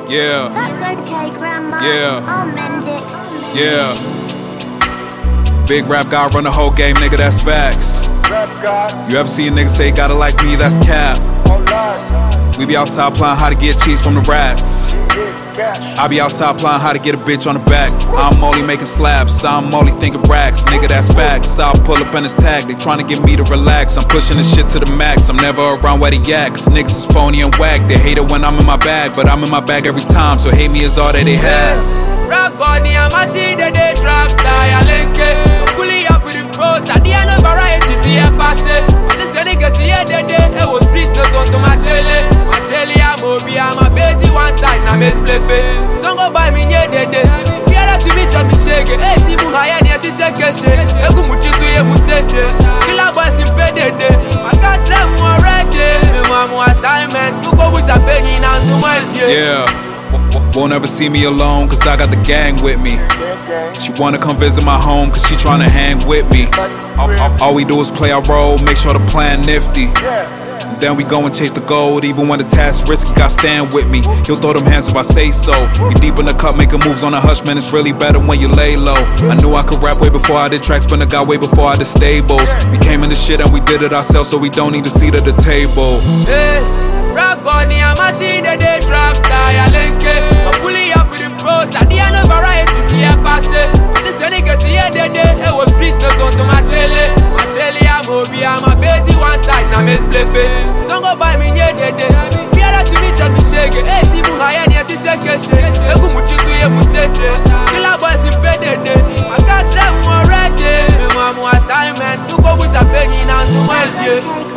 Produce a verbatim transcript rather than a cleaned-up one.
Yeah. That's okay, Grandma. Yeah. I'll mend it. Yeah. Big rap guy run the whole game, nigga, that's facts. Rap God, You ever see a nigga say gotta like me, that's cap. all lies, We be outside applying how to get cheese from the rats. yeah, cash. I be outside applying how to get a bitch on the back. I'm only making slaps, I'm only thinking racks. Nigga, that's facts. I'll pull up in his tag, they tryna get me to relax. I'm pushing this shit to the max, I'm never around where the yaks. Niggas is phony and whack, they hate it when I'm in my bag. But I'm in my bag every time, so hate me is all that they have. Rap God, ni amachi de de trap style lenke. Pulling up with the pros, at the end of variety, see a pass it. This nigga see a de de, it was business on some machele. Machele, I'm obi, I'm a busy one side, na me split it. So go buy me nye de de. Piala to me, John me shake it. Hey, si muhaya ni asi shake shake. Egu muchisu ye musete. Kila boys in pay de de. I got them already. Me mamu assignment, muko busa penny na sumantie. Yeah. Won't ever see me alone, cause I got the gang with me. She wanna come visit my home, cause she tryna hang with me. All, all, all we do is play our role, make sure the plan nifty. And then we go and chase the gold, even when the task risky, got stand with me. He'll throw them hands if I say so. We deep in the cup, making moves on a hush, man, it's really better when you lay low. I knew I could rap way before I did tracks, but I got way before I did stables. We came in the shit and we did it ourselves, so we don't need a seat at the table. Hey, rap God, ni amachi de de trap style lenke. I'm pulling up with the pros, at the end of variety, see a pass it. This nigga see a de de, it was business on some machele. Machele, I'm obi, I'm a busy one side, na me split it. So go buy me nye de de. Piala to me, John me shake it. Hey, si muhaya ni asi shake shake. Egu muchisu ye musete. Kila boys in pay de de. I got them already. Me mamu assignment, muko busa penny na sumantie.